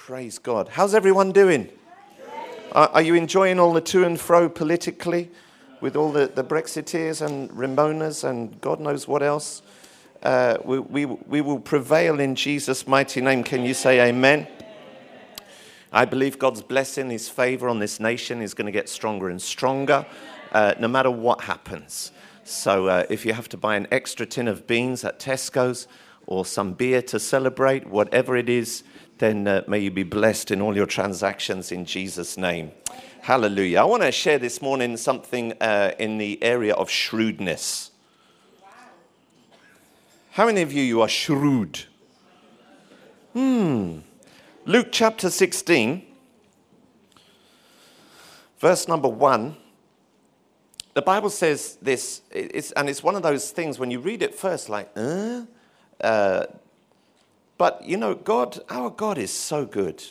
Praise God. How's everyone doing? Are you enjoying all the to and fro politically with all the Brexiteers and Ramonas and God knows what else? We will prevail in Jesus' mighty name. Can you say amen? I believe God's blessing, His favor on this nation is going to get stronger and stronger no matter what happens. So if you have to buy an extra tin of beans at Tesco's or some beer to celebrate, whatever it is, then may you be blessed in all your transactions in Jesus' name. Hallelujah. I want to share this morning something in the area of shrewdness. How many of you are shrewd? Luke chapter 16, verse number 1. The Bible says this, and it's one of those things when you read it first, like, but, you know, our God is so good.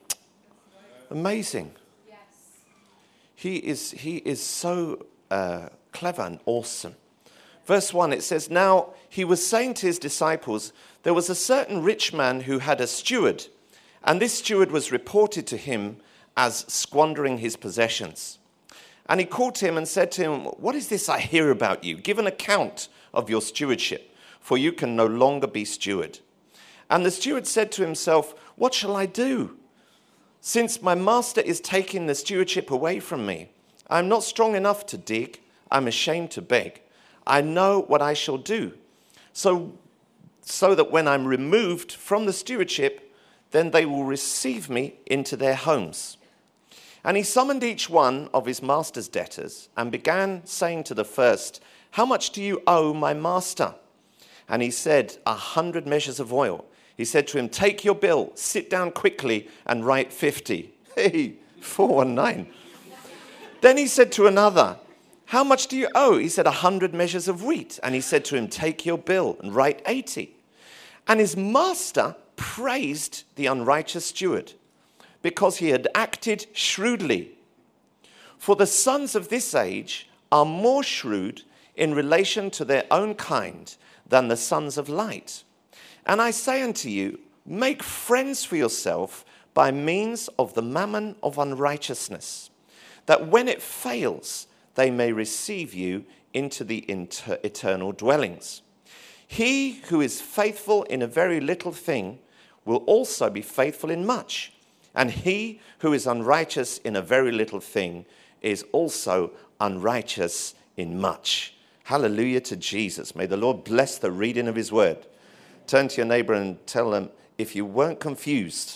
Amazing. Yes. He is so clever and awesome. Verse 1, it says, "Now he was saying to his disciples, there was a certain rich man who had a steward, and this steward was reported to him as squandering his possessions. And he called to him and said to him, 'What is this I hear about you? Give an account of your stewardship, for you can no longer be steward.' And the steward said to himself, 'What shall I do? Since my master is taking the stewardship away from me, I am not strong enough to dig. I am ashamed to beg. I know what I shall do, so that when I'm removed from the stewardship, then they will receive me into their homes.' And he summoned each one of his master's debtors and began saying to the first, 'How much do you owe my master?' And he said, 100 measures of oil. He said to him, 'Take your bill, sit down quickly and write 50. Hey, 419. Then he said to another, 'How much do you owe?' He said, 100 measures of wheat. And he said to him, 'Take your bill and write 80. And his master praised the unrighteous steward because he had acted shrewdly. For the sons of this age are more shrewd in relation to their own kind than the sons of light. And I say unto you, make friends for yourself by means of the mammon of unrighteousness, that when it fails, they may receive you into the eternal dwellings. He who is faithful in a very little thing will also be faithful in much, and he who is unrighteous in a very little thing is also unrighteous in much." Hallelujah to Jesus. May the Lord bless the reading of his word. Turn to your neighbor and tell them, if you weren't confused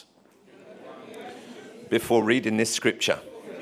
before reading this scripture,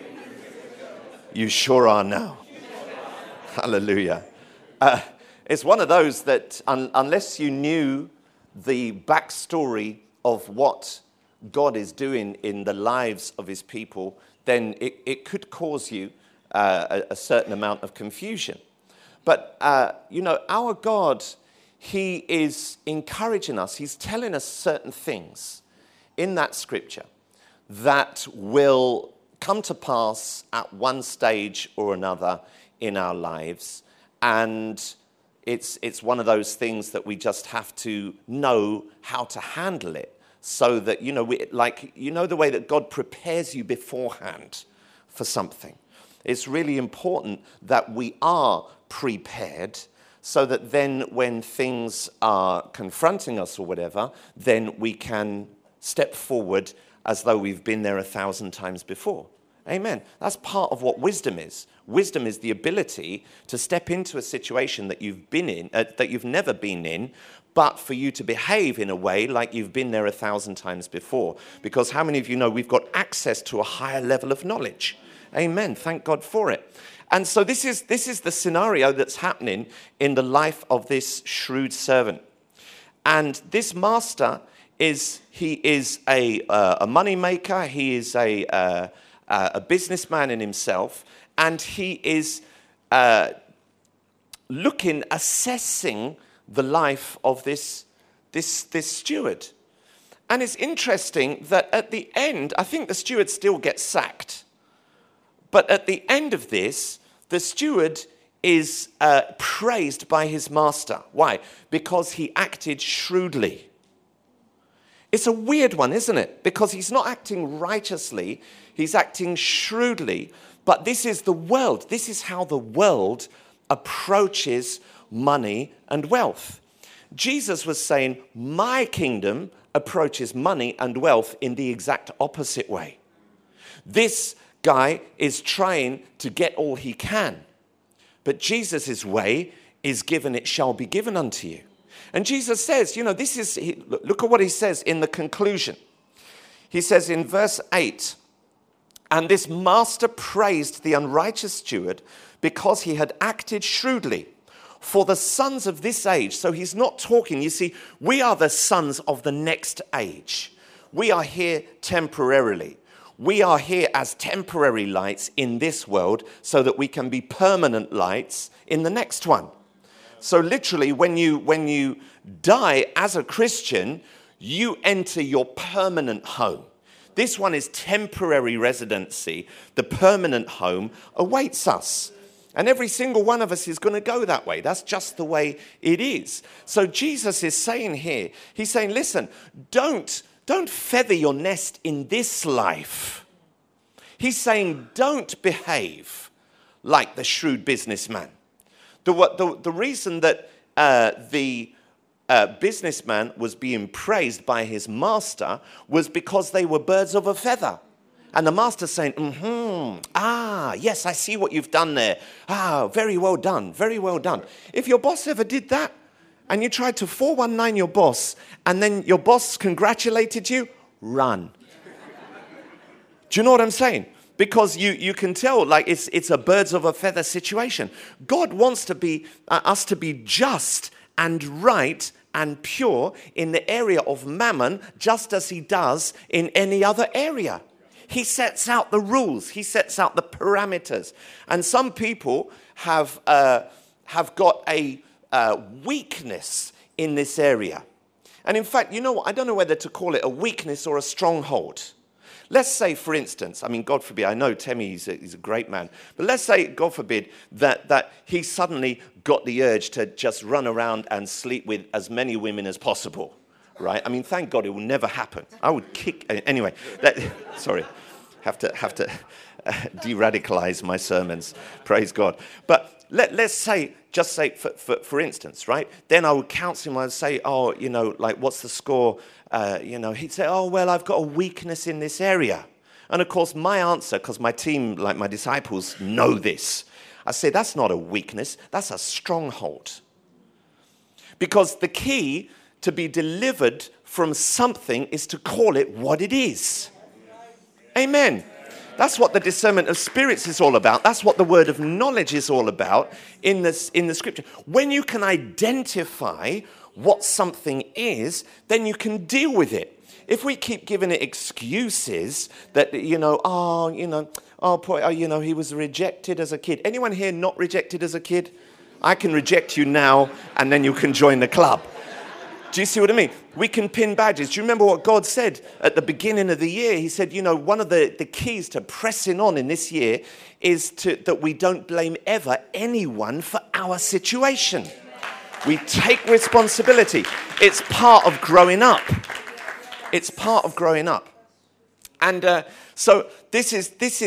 you sure are now. Hallelujah. It's one of those that unless you knew the backstory of what God is doing in the lives of his people, then it could cause you a certain amount of confusion. But, our God, he is encouraging us. He's telling us certain things in that scripture that will come to pass at one stage or another in our lives. And it's one of those things that we just have to know how to handle it so that, the way that God prepares you beforehand for something. It's really important that we are prepared so that then when things are confronting us or whatever, then we can step forward as though we've been there 1,000 times before. Amen. That's part of what wisdom is. Wisdom is the ability to step into a situation that you've been in, that you've never been in, but for you to behave in a way like you've been there 1,000 times before. Because how many of you know we've got access to a higher level of knowledge? Amen. Thank God for it. And so this is the scenario that's happening in the life of this shrewd servant. And this master is a money maker. He is a businessman in himself, and he is assessing the life of this steward. And it's interesting that at the end, I think the steward still gets sacked. But at the end of this, the steward is praised by his master. Why? Because he acted shrewdly. It's a weird one, isn't it? Because he's not acting righteously, he's acting shrewdly. But this is the world. This is how the world approaches money and wealth. Jesus was saying, my kingdom approaches money and wealth in the exact opposite way. This guy is trying to get all he can. But Jesus' way is given, it shall be given unto you. And Jesus says, look at what he says in the conclusion. He says in verse 8, and this master praised the unrighteous steward because he had acted shrewdly. For the sons of this age, so he's not talking, you see, we are the sons of the next age. We are here temporarily. We are here as temporary lights in this world so that we can be permanent lights in the next one. So literally, when you die as a Christian, you enter your permanent home. This one is temporary residency. The permanent home awaits us. And every single one of us is going to go that way. That's just the way it is. So Jesus is saying here, he's saying, listen, don't feather your nest in this life. He's saying, don't behave like the shrewd businessman. The reason that the businessman was being praised by his master was because they were birds of a feather. And the master's saying, yes, I see what you've done there. Very well done, very well done. If your boss ever did that, and you tried to 419 your boss, and then your boss congratulated you, run. Do you know what I'm saying? Because you can tell, like, it's a birds of a feather situation. God wants to be us to be just and right and pure in the area of mammon, just as he does in any other area. He sets out the rules. He sets out the parameters. And some people have got a weakness in this area. And in fact, you know what? I don't know whether to call it a weakness or a stronghold. Let's say, for instance, I mean, God forbid, I know Temi, he's a great man, but let's say, God forbid, that he suddenly got the urge to just run around and sleep with as many women as possible, right? I mean, thank God it will never happen. I would kick, anyway, sorry, have to de-radicalize my sermons, praise God. But let's say, just say, for instance, right? Then I would counsel him, I'd say, what's the score? He'd say, I've got a weakness in this area. And of course, my answer, because my team, like my disciples, know this. I say, that's not a weakness, that's a stronghold. Because the key to be delivered from something is to call it what it is. Amen. That's what the discernment of spirits is all about. That's what the word of knowledge is all about in the scripture. When you can identify what something is, then you can deal with it. If we keep giving it excuses that, he was rejected as a kid. Anyone here not rejected as a kid? I can reject you now, and then you can join the club. Do you see what I mean? We can pin badges. Do you remember what God said at the beginning of the year? He said, one of the keys to pressing on in this year is that we don't blame ever anyone for our situation. We take responsibility. It's part of growing up. It's part of growing up. And so these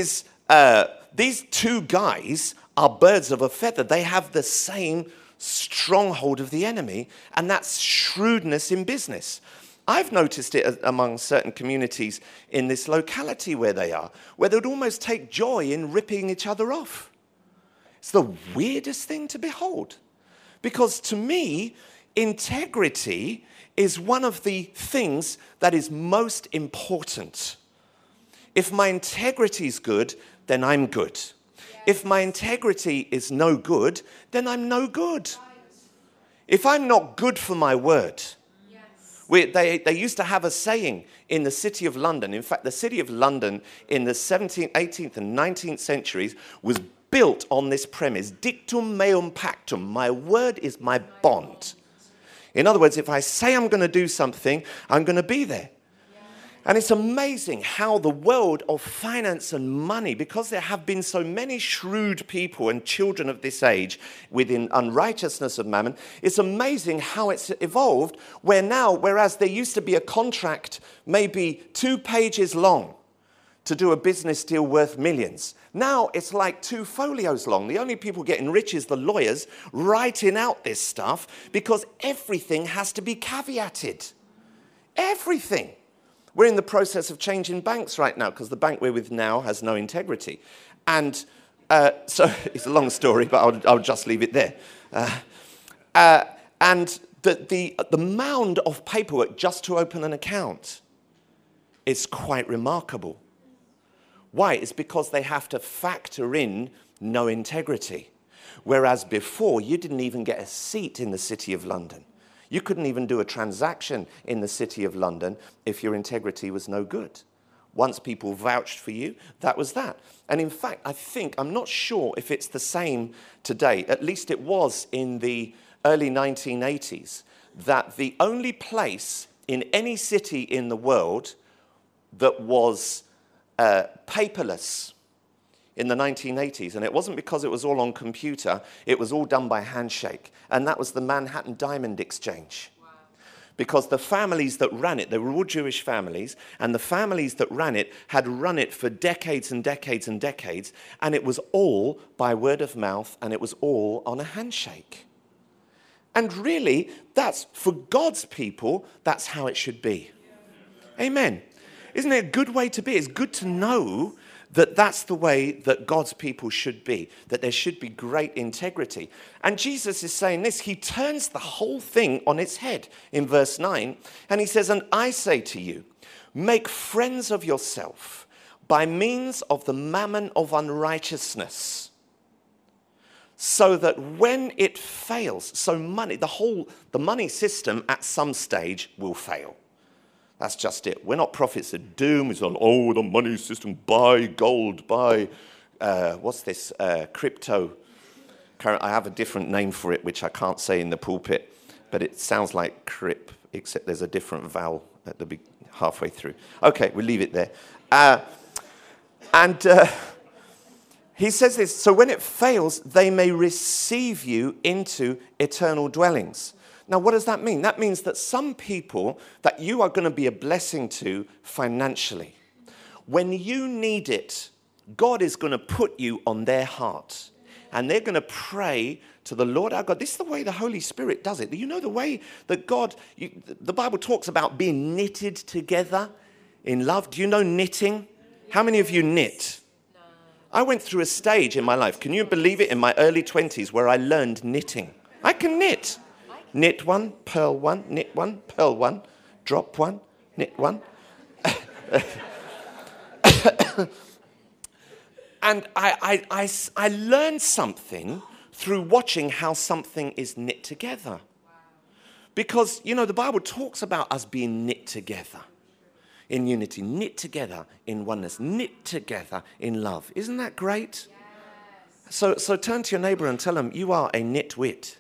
two guys are birds of a feather. They have the same stronghold of the enemy, and that's shrewdness in business. I've noticed it among certain communities in this locality where they are, where they would almost take joy in ripping each other off. It's the weirdest thing to behold. Because to me, integrity is one of the things that is most important. If my integrity is good, then I'm good. Yes. If my integrity is no good, then I'm no good. If I'm not good for my word. Yes. They used to have a saying in the city of London. In fact, the city of London in the 17th, 18th and 19th centuries was built on this premise, dictum meum pactum, my word is my bond. In other words, if I say I'm going to do something, I'm going to be there. And it's amazing how the world of finance and money, because there have been so many shrewd people and children of this age within unrighteousness of mammon, it's amazing how it's evolved, where now, whereas there used to be a contract maybe 2 pages long to do a business deal worth millions, now it's like 2 folios long. The only people getting rich is the lawyers writing out this stuff because everything has to be caveated. Everything. We're in the process of changing banks right now because the bank we're with now has no integrity. And so it's a long story, but I'll just leave it there. And the mound of paperwork just to open an account is quite remarkable. Why? It's because they have to factor in no integrity. Whereas before, you didn't even get a seat in the City of London. You couldn't even do a transaction in the City of London if your integrity was no good. Once people vouched for you, that was that. And in fact, I'm not sure if it's the same today, at least it was in the early 1980s, that the only place in any city in the world that was paperless in the 1980s, and it wasn't because it was all on computer, it was all done by handshake, and that was the Manhattan Diamond Exchange. Wow. Because the families that ran it, they were all Jewish families, and the families that ran it had run it for decades and decades and decades, and it was all by word of mouth, and it was all on a handshake. And really, that's, for God's people, that's how it should be. Amen. Isn't it a good way to be? It's good to know that that's the way that God's people should be, that there should be great integrity. And Jesus is saying this. He turns the whole thing on its head in verse 9. And he says, "And I say to you, make friends of yourself by means of the mammon of unrighteousness, so that when it fails," so money, the money system at some stage will fail. That's just it. We're not prophets of doom. It's on, the money system, buy gold, buy, crypto. I have a different name for it, which I can't say in the pulpit, but it sounds like crip, except there's a different vowel at the halfway through. Okay, we'll leave it there. He says this, "So when it fails, they may receive you into eternal dwellings." Now, what does that mean? That means that some people that you are going to be a blessing to financially, when you need it, God is going to put you on their heart. And they're going to pray to the Lord our God. This is the way the Holy Spirit does it. You know the way that the Bible talks about being knitted together in love. Do you know knitting? How many of you knit? I went through a stage in my life, can you believe it, in my early 20s where I learned knitting. I can knit. Knit one, purl one, knit one, purl one, drop one, knit one. And I learned something through watching how something is knit together. Because, the Bible talks about us being knit together in unity, knit together in oneness, knit together in love. Isn't that great? Yes. So turn to your neighbor and tell them, you are a nitwit.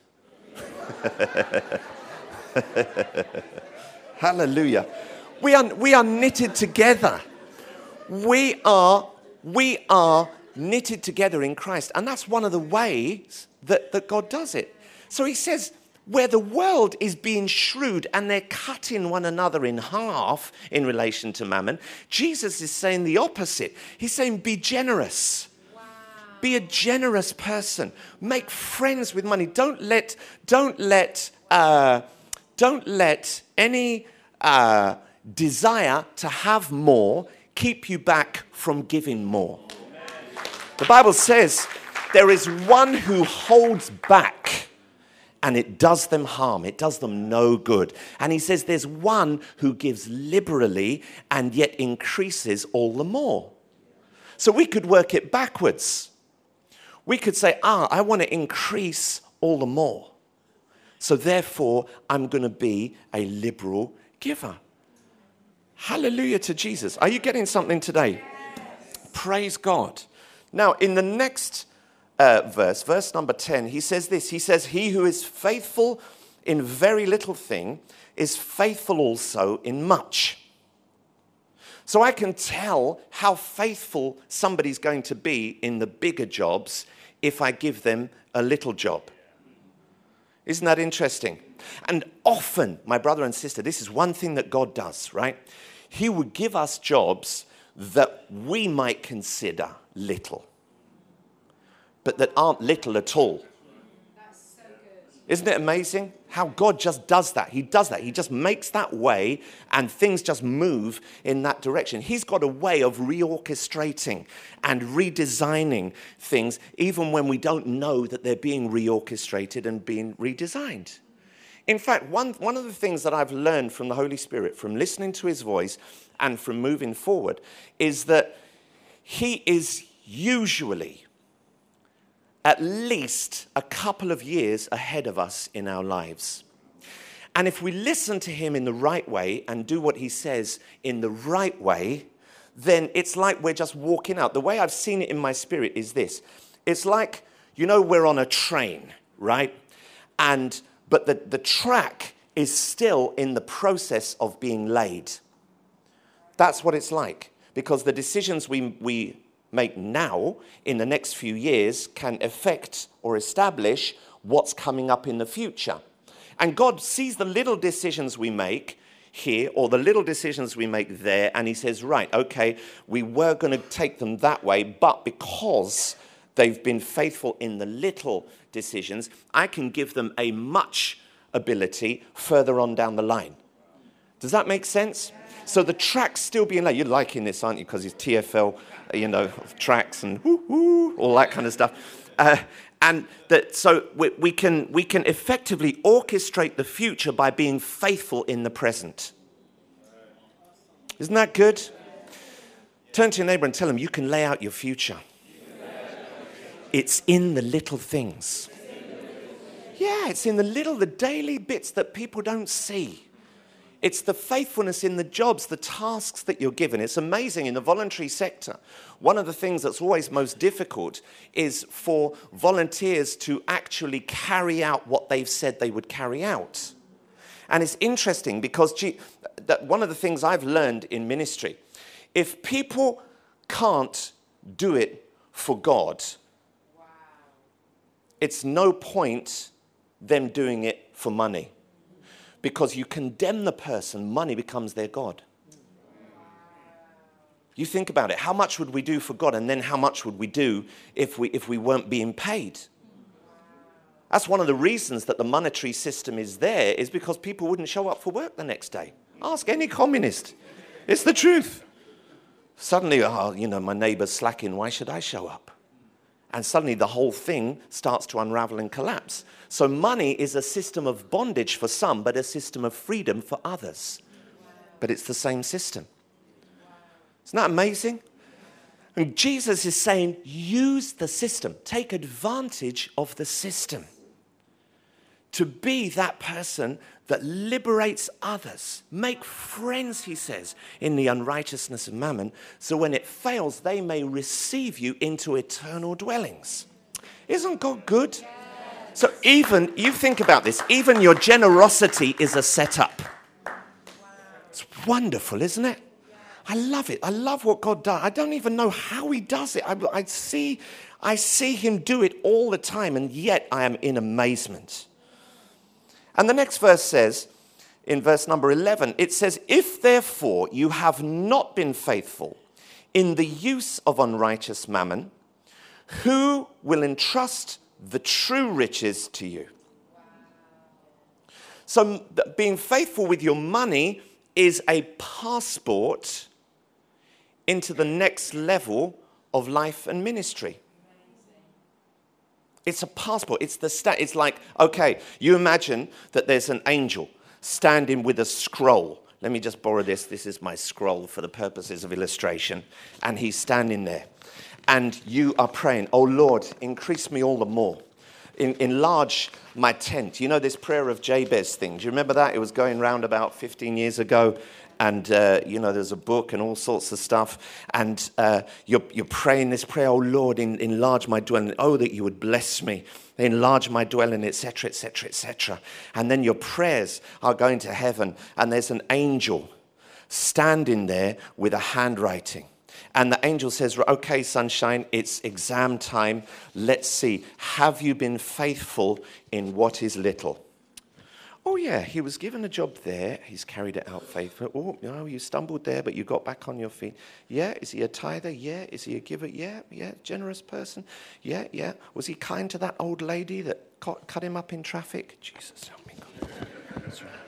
Hallelujah. We are knitted together. We are knitted together in Christ. And that's one of the ways that God does it. So he says, where the world is being shrewd and they're cutting one another in half in relation to mammon, Jesus is saying the opposite. He's saying, be generous. Wow. Be a generous person. Make friends with money. Don't let any desire to have more keep you back from giving more. The Bible says there is one who holds back and it does them harm. It does them no good. And he says there's one who gives liberally and yet increases all the more. So we could work it backwards. We could say, I want to increase all the more. So therefore, I'm going to be a liberal giver. Hallelujah to Jesus. Are you getting something today? Yes. Praise God. Now, in the next verse number 10, he says this. He says, he who is faithful in very little thing is faithful also in much. So I can tell how faithful somebody's going to be in the bigger jobs if I give them a little job. Isn't that interesting? And often, my brother and sister, this is one thing that God does, right? He would give us jobs that we might consider little, but that aren't little at all. That's so good. Isn't it amazing how God just does that? He does that. He just makes that way and things just move in that direction. He's got a way of reorchestrating and redesigning things even when we don't know that they're being reorchestrated and being redesigned. In fact, one of the things that I've learned from the Holy Spirit, from listening to his voice and from moving forward, is that he is usually at least a couple of years ahead of us in our lives. And if we listen to him in the right way and do what he says in the right way, then it's like we're just walking out. The way I've seen it in my spirit is this. It's like, we're on a train, right? But the track is still in the process of being laid. That's what it's like. Because the decisions we make now in the next few years can affect or establish what's coming up in the future. And God sees the little decisions we make here or the little decisions we make there, and he says, right, okay, we were going to take them that way, but because they've been faithful in the little decisions, I can give them a much ability further on down the line. Does that make sense? So the track's still being laid. You're liking this, aren't you? Because it's TFL, tracks and woo-woo, all that kind of stuff. So we can effectively orchestrate the future by being faithful in the present. Isn't that good? Turn to your neighbor and tell him you can lay out your future. It's in the little things. Yeah, it's in the daily bits that people don't see. It's the faithfulness in the jobs, the tasks that you're given. It's amazing in the voluntary sector. One of the things that's always most difficult is for volunteers to actually carry out what they've said they would carry out. And it's interesting because one of the things I've learned in ministry, if people can't do it for God, it's no point them doing it for money. Because you condemn the person, money becomes their God. You think about it. How much would we do for God, and then how much would we do if we weren't being paid? That's one of the reasons that the monetary system is there, is because people wouldn't show up for work the next day. Ask any communist. It's the truth. Suddenly, my neighbor's slacking. Why should I show up? And suddenly the whole thing starts to unravel and collapse. So money is a system of bondage for some, but a system of freedom for others. But it's the same system. Isn't that amazing? And Jesus is saying, use the system. Take advantage of the system. To be that person that liberates others. Make friends, he says, in the unrighteousness of mammon, so when it fails, they may receive you into eternal dwellings. Isn't God good? Yes. So you think about this, even your generosity is a setup. Wow. It's wonderful, isn't it? Yeah. I love it. I love what God does. I don't even know how he does it. I see him do it all the time, and yet I am in amazement. And the next verse says, in verse number 11, it says, if therefore you have not been faithful in the use of unrighteous mammon, who will entrust the true riches to you? So being faithful with your money is a passport into the next level of life and ministry. It's a passport. It's like, okay, you imagine that there's an angel standing with a scroll. Let me just borrow this. This is my scroll for the purposes of illustration. And he's standing there. And you are praying, oh Lord, increase me all the more. Enlarge my tent. You know this prayer of Jabez thing. Do you remember that? It was going round about 15 years ago. And, there's a book and all sorts of stuff. And you're praying this prayer, oh, Lord, enlarge my dwelling. Oh, that you would bless me. Enlarge my dwelling, etc., etc., etc. And then your prayers are going to heaven. And there's an angel standing there with a handwriting. And the angel says, okay, sunshine, it's exam time. Let's see. Have you been faithful in what is little? Oh, yeah, he was given a job there. He's carried it out faithfully. Oh, no, you stumbled there, but you got back on your feet. Yeah, is he a tither? Yeah. Is he a giver? Yeah. Generous person? Yeah. Was he kind to that old lady that cut him up in traffic? Jesus, help me, God. That's right.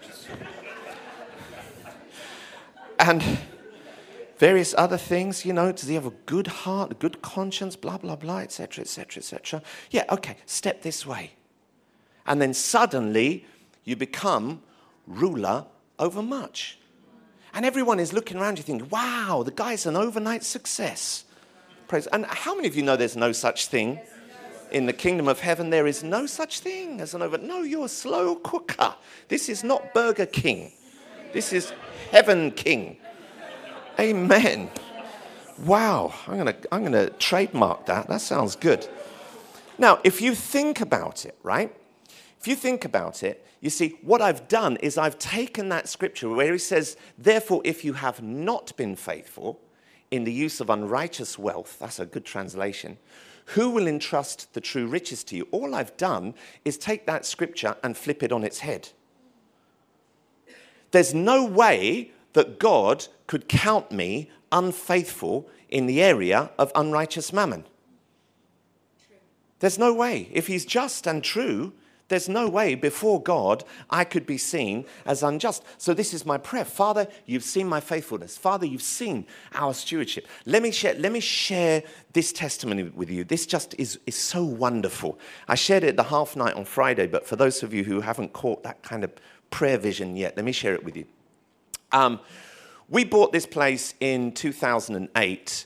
And various other things, does he have a good heart, a good conscience, blah, blah, blah, etc., etc., etc. Yeah, okay, step this way. And then suddenly you become ruler over much. And everyone is looking around you thinking, wow, the guy's an overnight success. Praise. And how many of you know there's no such thing? In the kingdom of heaven, there is no such thing as an overnight. No, you're a slow cooker. This is not Burger King. This is Heaven King. Amen. Wow, I'm gonna trademark that. That sounds good. Now, if you think about it, right? If you think about it, you see, what I've done is I've taken that scripture where he says, therefore, if you have not been faithful in the use of unrighteous wealth, that's a good translation, who will entrust the true riches to you? All I've done is take that scripture and flip it on its head. There's no way that God could count me unfaithful in the area of unrighteous mammon. There's no way. If he's just and true, there's no way before God I could be seen as unjust. So this is my prayer. Father, you've seen my faithfulness. Father, you've seen our stewardship. Let me share this testimony with you. This just is so wonderful. I shared it at the half night on Friday, but for those of you who haven't caught that kind of prayer vision yet, let me share it with you. We bought this place in 2008,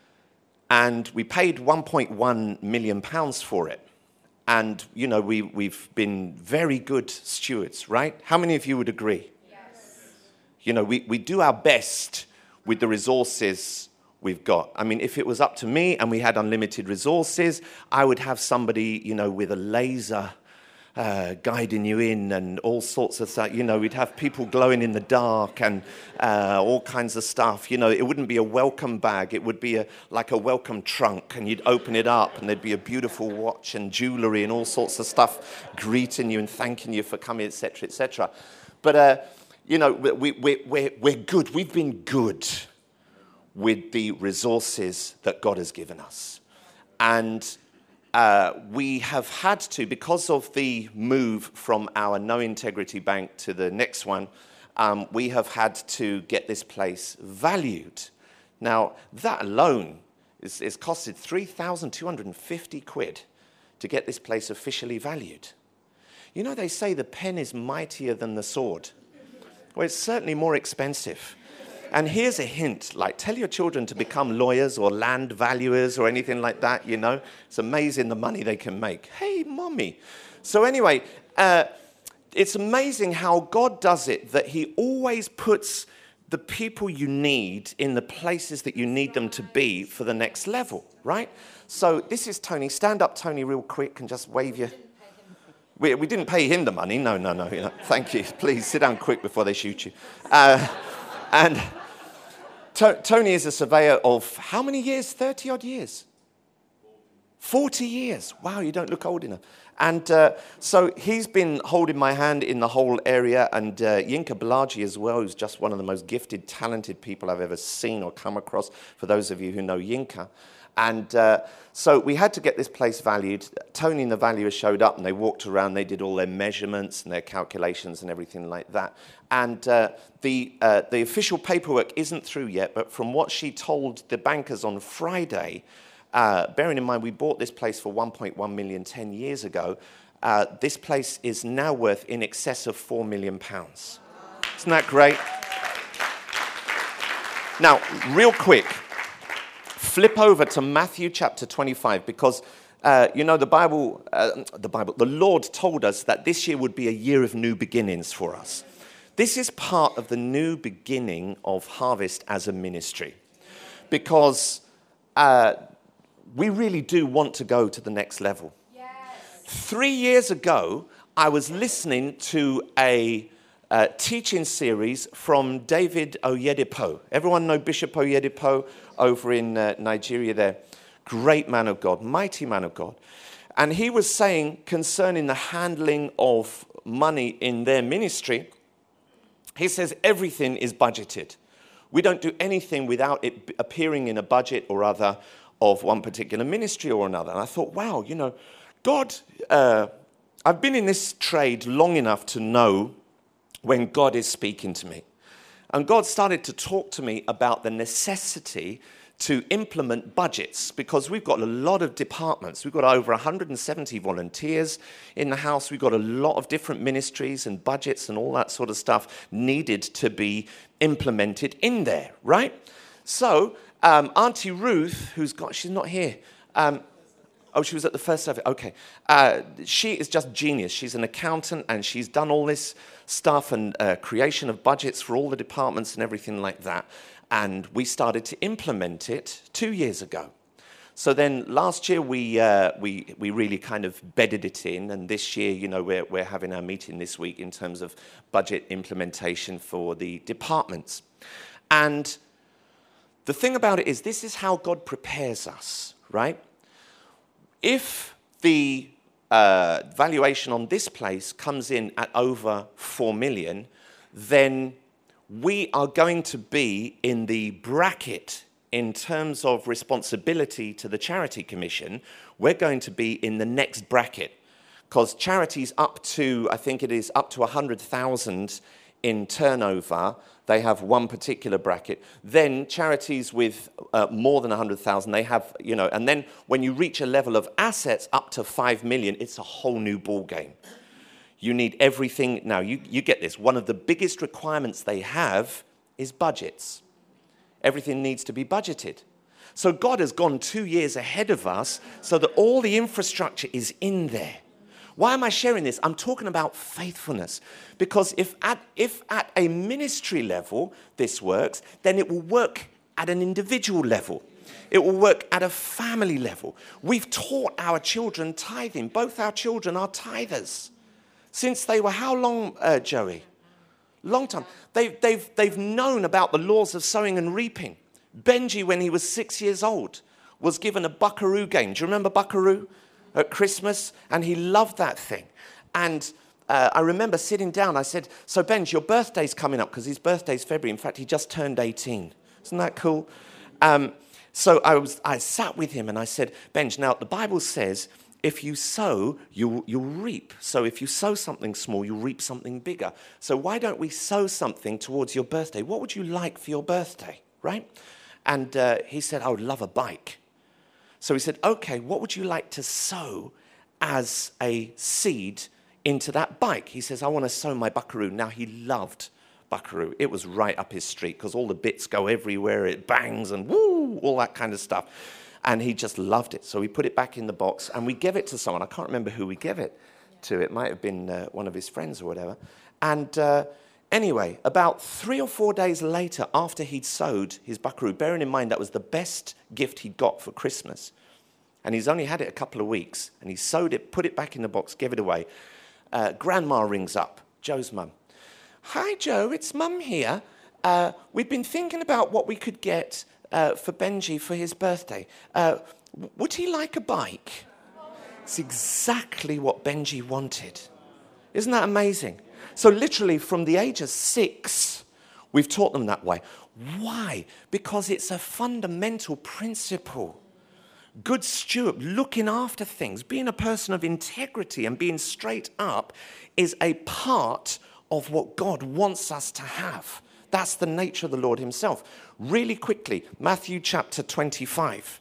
and we paid £1.1 million for it. And, we've been very good stewards, right? How many of you would agree? Yes. We do our best with the resources we've got. I mean, if it was up to me and we had unlimited resources, I would have somebody, with a laser guiding you in and all sorts of stuff. We'd have people glowing in the dark and all kinds of stuff. It wouldn't be a welcome bag. It would be like a welcome trunk, and you'd open it up and there'd be a beautiful watch and jewelry and all sorts of stuff greeting you and thanking you for coming, etc., etc. But, we're good. We've been good with the resources that God has given us. And we have had to, because of the move from our no integrity bank to the next one, we have had to get this place valued. Now, that alone is costed £3,250 to get this place officially valued. They say the pen is mightier than the sword. Well, it's certainly more expensive. And here's a hint, tell your children to become lawyers or land valuers or anything like that, It's amazing the money they can make. Hey, mommy. So anyway, it's amazing how God does it, that he always puts the people you need in the places that you need them to be for the next level, right? So this is Tony. Stand up, Tony, real quick and just wave your... We didn't pay him the money. No. Thank you. Please sit down quick before they shoot you. And Tony is a surveyor of how many years? 30-odd years? 40 years. Wow, you don't look old enough. And so he's been holding my hand in the whole area, and Yinka Balaji as well, who's just one of the most gifted, talented people I've ever seen or come across, for those of you who know Yinka. And so we had to get this place valued. Tony and the valuer showed up, and they walked around. They did all their measurements and their calculations and everything like that. And the official paperwork isn't through yet, but from what she told the bankers on Friday, bearing in mind we bought this place for 1.1 million 10 years ago, this place is now worth in excess of £4 million. Isn't that great? Now, real quick, flip over to Matthew chapter 25, because the Lord told us that this year would be a year of new beginnings for us. This is part of the new beginning of Harvest as a ministry, because we really do want to go to the next level. Yes. 3 years ago, I was listening to a teaching series from David Oyedepo. Everyone know Bishop Oyedepo over in Nigeria there? Great man of God, mighty man of God. And he was saying concerning the handling of money in their ministry, he says everything is budgeted. We don't do anything without it appearing in a budget or other of one particular ministry or another. And I thought, wow, God, I've been in this trade long enough to know when God is speaking to me. And God started to talk to me about the necessity to implement budgets, because we've got a lot of departments. We've got over 170 volunteers in the house. We've got a lot of different ministries and budgets and all that sort of stuff needed to be implemented in there, right? So Auntie Ruth, she's not here. She was at the first service. Okay. She is just genius. She's an accountant, and she's done all this stuff and creation of budgets for all the departments and everything like that. And we started to implement it 2 years ago. So then last year we really kind of bedded it in, and this year, we're having our meeting this week in terms of budget implementation for the departments. And the thing about it is, this is how God prepares us, right? If the valuation on this place comes in at over 4 million, then we are going to be in the bracket in terms of responsibility to the Charity Commission. We're going to be in the next bracket, because charities up to, I think it is up to 100,000 in turnover, they have one particular bracket. Then charities with more than 100,000, they have, and then when you reach a level of assets up to 5 million, it's a whole new ball game. You need everything. Now, you get this. One of the biggest requirements they have is budgets. Everything needs to be budgeted. So God has gone 2 years ahead of us so that all the infrastructure is in there. Why am I sharing this? I'm talking about faithfulness. Because if at a ministry level this works, then it will work at an individual level. It will work at a family level. We've taught our children tithing. Both our children are tithers. Since they were how long, Joey? Long time. They've known about the laws of sowing and reaping. Benji, when he was 6 years old, was given a buckaroo game. Do you remember buckaroo at Christmas? And he loved that thing. And I remember sitting down. I said, "So Benji, your birthday's coming up," because his birthday's February. In fact, he just turned 18. Isn't that cool? So I sat with him and I said, "Benj, now the Bible says, if you sow, you'll reap. So if you sow something small, you'll reap something bigger. So why don't we sow something towards your birthday? What would you like for your birthday?" Right? And he said, "I would love a bike." So he said, "Okay, what would you like to sow as a seed into that bike?" He says, "I want to sow my buckaroo." Now, he loved buckaroo. It was right up his street, because all the bits go everywhere. It bangs and woo, all that kind of stuff. And he just loved it. So we put it back in the box and we gave it to someone. I can't remember who we gave it to. It might have been one of his friends or whatever. And anyway, about 3 or 4 days later, after he'd sowed his buckaroo, bearing in mind that was the best gift he'd got for Christmas, and he's only had it a couple of weeks, and he sowed it, put it back in the box, gave it away. Grandma rings up, Joe's mum. "Hi, Joe, it's Mum here. We've been thinking about what we could get for Benji for his birthday. Would he like a bike?" It's exactly what Benji wanted. Isn't that amazing? So literally from the age of 6, we've taught them that way. Why? Because it's a fundamental principle. Good steward, looking after things, being a person of integrity and being straight up is a part of what God wants us to have. That's the nature of the Lord himself. Really quickly, Matthew chapter 25.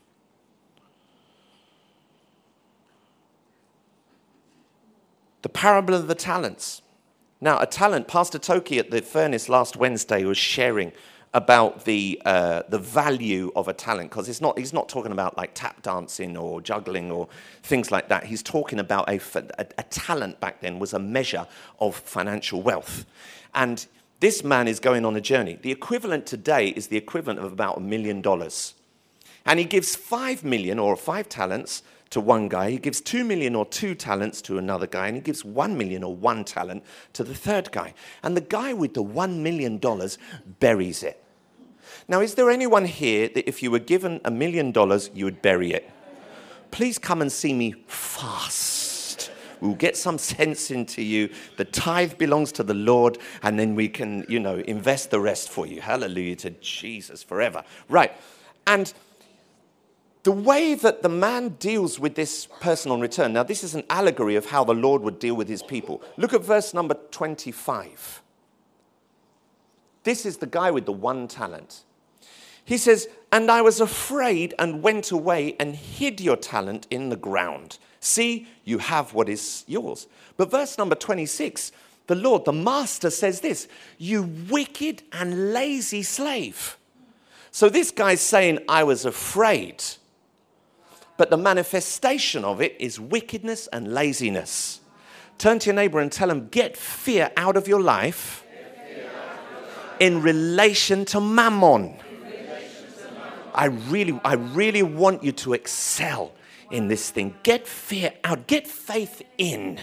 The parable of the talents. Now, a talent, Pastor Toki at the Furnace last Wednesday was sharing about the value of a talent, because he's not talking about like tap dancing or juggling or things like that. He's talking about a talent back then was a measure of financial wealth. And this man is going on a journey. The equivalent today is the equivalent of about $1 million. And he gives 5 million or 5 talents to one guy, he gives 2 million or 2 talents to another guy, and he gives 1 million or 1 talent to the third guy. And the guy with the $1 million buries it. Now, is there anyone here that if you were given $1 million, you would bury it? Please come and see me fast. We'll get some sense into you. The tithe belongs to the Lord, and then we can, invest the rest for you. Hallelujah to Jesus forever. Right. And the way that the man deals with this person on return, now this is an allegory of how the Lord would deal with his people. Look at verse number 25. This is the guy with the 1 talent. He says, "And I was afraid and went away and hid your talent in the ground. See, you have what is yours." But verse number 26, the Lord, the master, says this, "You wicked and lazy slave." So this guy's saying, I was afraid. But the manifestation of it is wickedness and laziness. Turn to your neighbor and tell him, get fear out of your life in relation to mammon. I really want you to excel in this thing. Get fear out. Get faith in.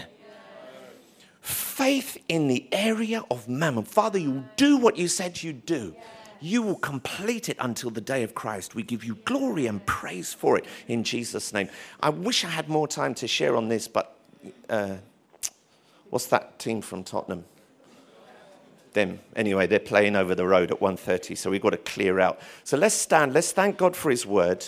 Faith in the area of mammon. Father, you do what you said you'd do. You will complete it until the day of Christ. We give you glory and praise for it in Jesus' name. I wish I had more time to share on this, but what's that team from Tottenham? Them. Anyway, they're playing over the road at 1:30, so we've got to clear out. So let's stand. Let's thank God for his word.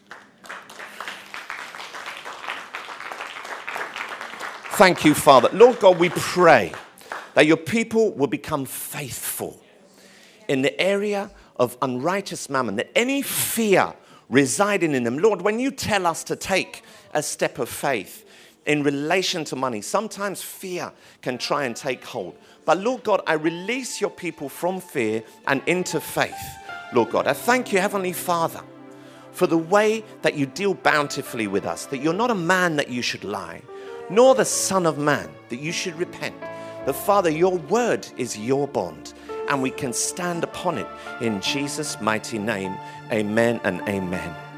Thank you, Father. Lord God, we pray that your people will become faithful in the area of unrighteous mammon, that any fear residing in them, Lord, when you tell us to take a step of faith in relation to money, sometimes fear can try and take hold. But Lord God, I release your people from fear and into faith. Lord God, I thank you, Heavenly Father, for the way that you deal bountifully with us, that you're not a man that you should lie, nor the Son of Man that you should repent. That, Father, your word is your bond, and we can stand upon it in Jesus' mighty name. Amen and amen.